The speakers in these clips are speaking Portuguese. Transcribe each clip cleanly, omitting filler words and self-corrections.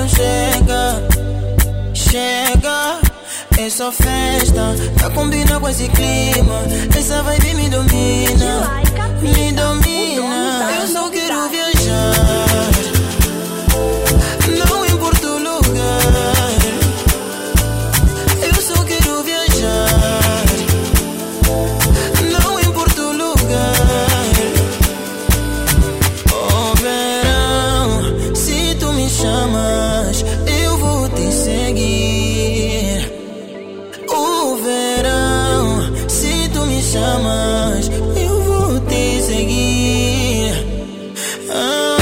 verão chega, chega. É só festa, pra combinar com esse clima. Essa vibe me domina, me domina. Eu só quero viajar, não importa o lugar. Eu só quero viajar, não importa o lugar. Oh verão, se tu me chamas, eu vou te seguir. O verão, se tu me chamas, eu vou te seguir. Ah.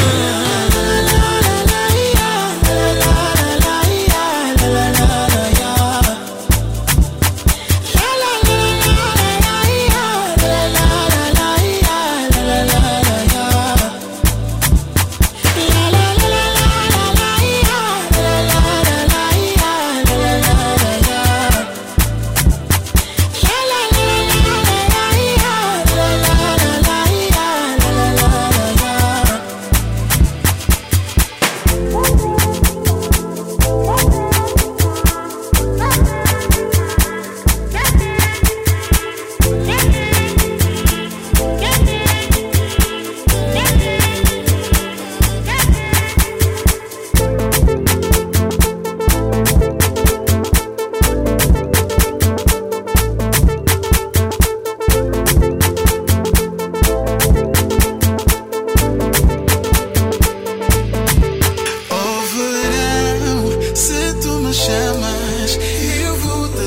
Chamas, eu vou te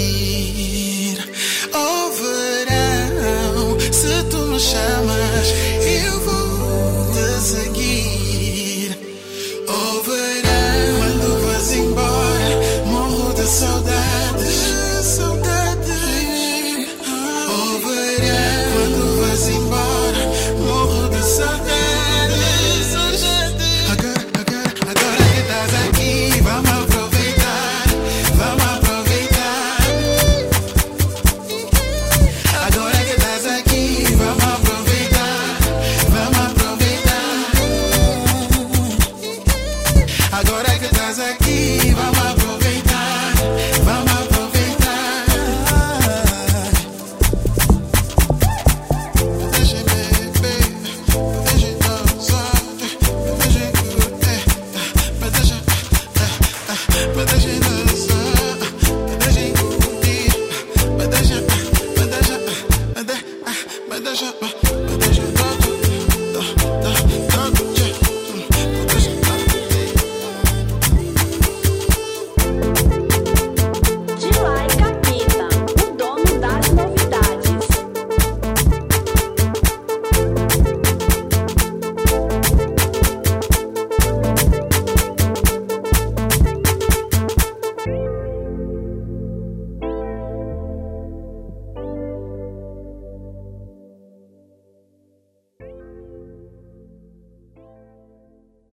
seguir. Oh verão, se tu me chamas,